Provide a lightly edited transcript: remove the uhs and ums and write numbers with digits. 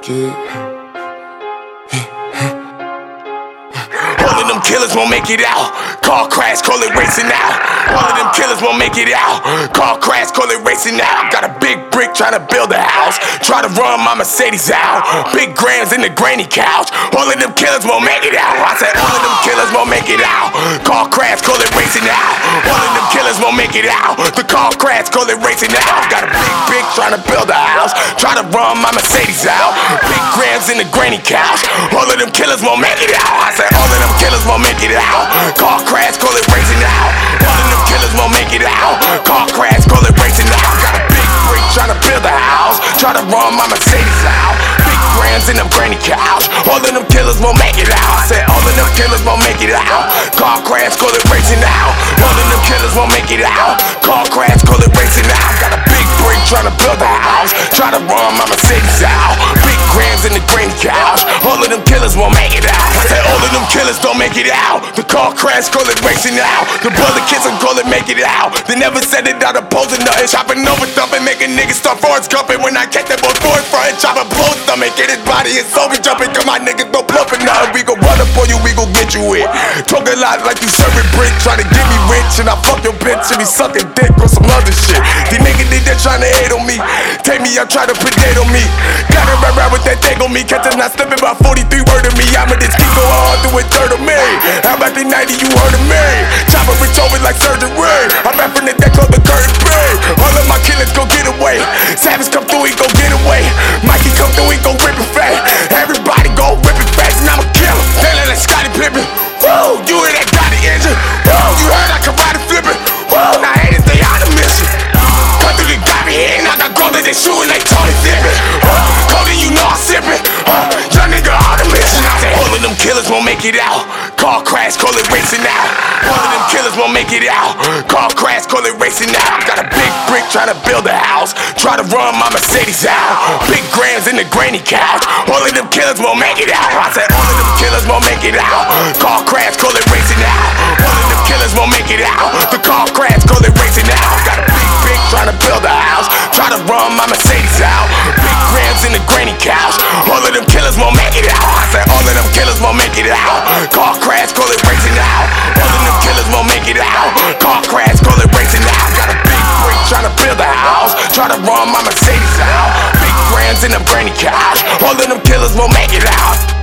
All of them killers won't make it out. Car crash, call it racing out. All of them killers won't make it out. Car crash, call it racing out. Got a big brick trying to build a house. Try to run my Mercedes out. Big grams in the granny couch. All of them killers won't make it out. I said all of them killers won't make it out. Car crash, call it racing out. All of them killers won't make it out. The car crash, call it racing out. Got a big brick trying to build a house. Try to run my Mercedes out. Big grams in the granny couch. All of them killers won't make it out. I said all of them killers won't make it out. Car crash, call it racing out. All of them killers won't make it out. Car crash, call it racing out. Got a big brick trying to build a house. Try to run my Mercedes out. Big grams in the granny couch. All of them killers won't make it out. I said all of them killers won't make it out. Car crash, call it racing out. All of them killers won't make it out. Car crash, call it racing out. Got a big brick trying to build a house. Try to run my Mercedes out. Big grams in the granny couch. All of them killers won't make it out. I said all of them killers don't make it out. The car crash, call it racing out. The brother kiss him, call it make it out. They never said it out opposing nothing. Chopping over thumping, making niggas start forwards cupping. When I catch that boy forward front, chop a blow stomach. Get his body and soul be jumping. Come on niggas, don't bluffing nothing. We gon' run up on you, we gon' get you in. Talk a lot like you serving brick. Try to get me rich and I fuck your bitch and be sucking dick or some other shit. These niggas think they're trying to hate on me. Take me out, try to predate on me. Gotta ride around with that thing on me. Catch us not slipping about 43 word of me. I'ma this keep going hard through a third of me. How about the 90 you heard of me? Chopper rich over like surgery. I'm rapping the deck on the curtain bay. All of my killers gon' get away. Savage come through, he gon' get away. Mikey come through, he gon' rip it fast. Everybody gon' rip it fast and I'm a killer. Feeling like Scottie Pippen. Whoa, you hear that Gotti engine? Whoa, you heard I karate flipping. Whoa, now haters they on a mission. Come through the Gotti and I got gold that they shooting like Tony Dippin'. Cody, you know I'm sippin'. Young nigga on a mission. I said all of them killers won't make it out. Car crash, call it racing out. All of them killers won't make it out. Car crash, call it racing out. Got a big brick trying to build a house. Try to run my Mercedes out. Big grams in the granny couch. All of them killers won't make it out. I said all of them killers won't make it out. Car crash, call it racing out. All of them killers won't make it out. The car crash, call it racing out. Got a big brick trying to build a house. Try to run my Mercedes out. Big grams in the granny couch. All of them killers won't make it out. I said all of them killers won't make it out. Car crash, call it racing out. All of them killers won't make it out. Car crash, call it racing out. Got a big brick trying to build a house. Try to run my Mercedes out. Big grams in the granny couch. All of them killers won't make it out.